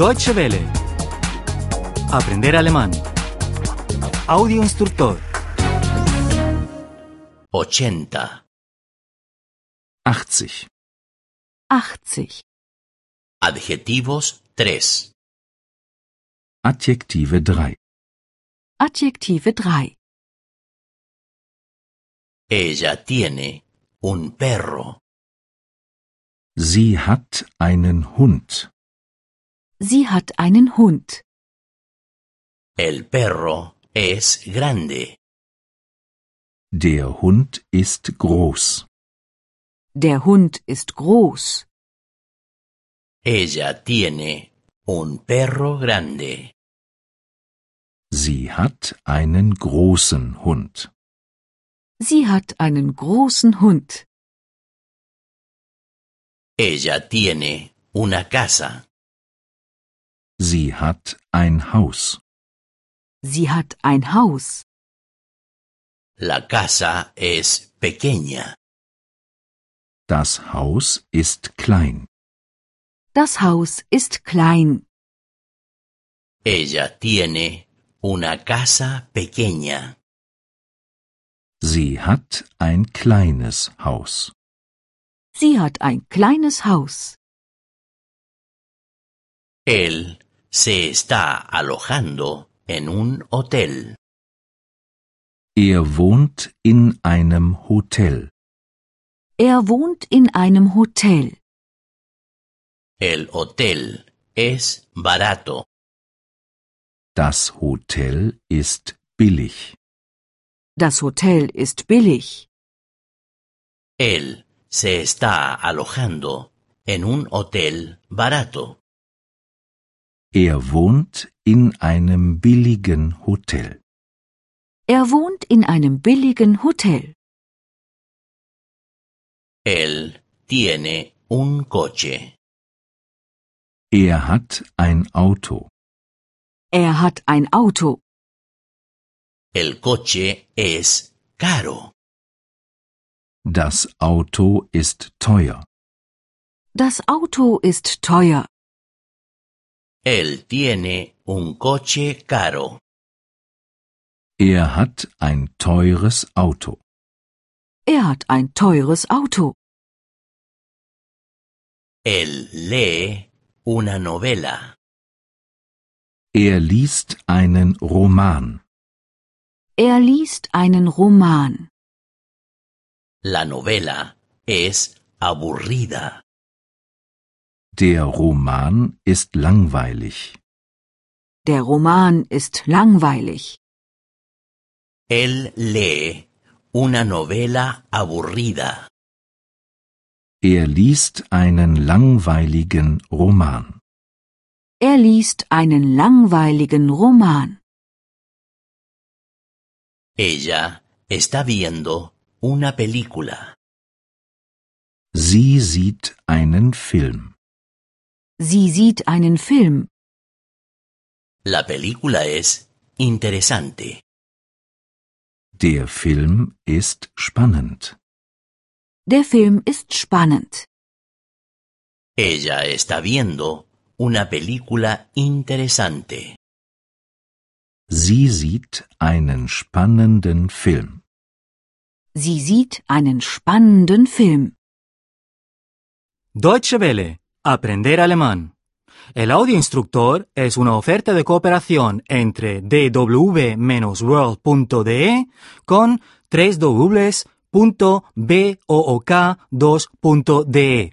Deutsche Welle. Aprender alemán. Audio instructor. 80. 80. 80. Adjetivos 3. Adjektive 3. Adjektive 3. Ella tiene un perro. Sie hat einen Hund. Sie hat einen Hund. El perro es grande. Der Hund ist groß. Der Hund ist groß. Ella tiene un perro grande. Sie hat einen großen Hund. Sie hat einen großen Hund. Ella tiene una casa. Sie hat ein Haus. Sie hat ein Haus. La casa es pequeña. Das Haus ist klein. Das Haus ist klein. Ella tiene una casa pequeña. Sie hat ein kleines Haus. Sie hat ein kleines Haus. Él se está alojando en un hotel. Wohnt in einem Hotel. Er wohnt in einem Hotel. El hotel es barato. Das Hotel ist billig. Das Hotel ist billig. Él se está alojando en un hotel barato. Wohnt in einem billigen Hotel. Er wohnt in einem billigen Hotel. Él tiene un coche. Hat ein Auto. Er hat ein Auto. El coche es caro. Das Auto ist teuer. Das Auto ist teuer. Él tiene un coche caro. Hat ein teures Auto. Er hat ein teures Auto. Él lee una novela. Liest einen Roman. Er liest einen Roman. La novela es aburrida. Der Roman ist langweilig. Der Roman ist langweilig. Él lee una novela aburrida. Liest einen langweiligen Roman. Er liest einen langweiligen Roman. Ella está viendo una película. Sie sieht einen Film. Sie sieht einen Film. La película es interesante. Der Film ist spannend. Der Film ist spannend. Ella está viendo una película interesante. Sie sieht einen spannenden Film. Sie sieht einen spannenden Film. Deutsche Welle. Aprender alemán. El audio instructor es una oferta de cooperación entre dw-world.de con www.book2.de.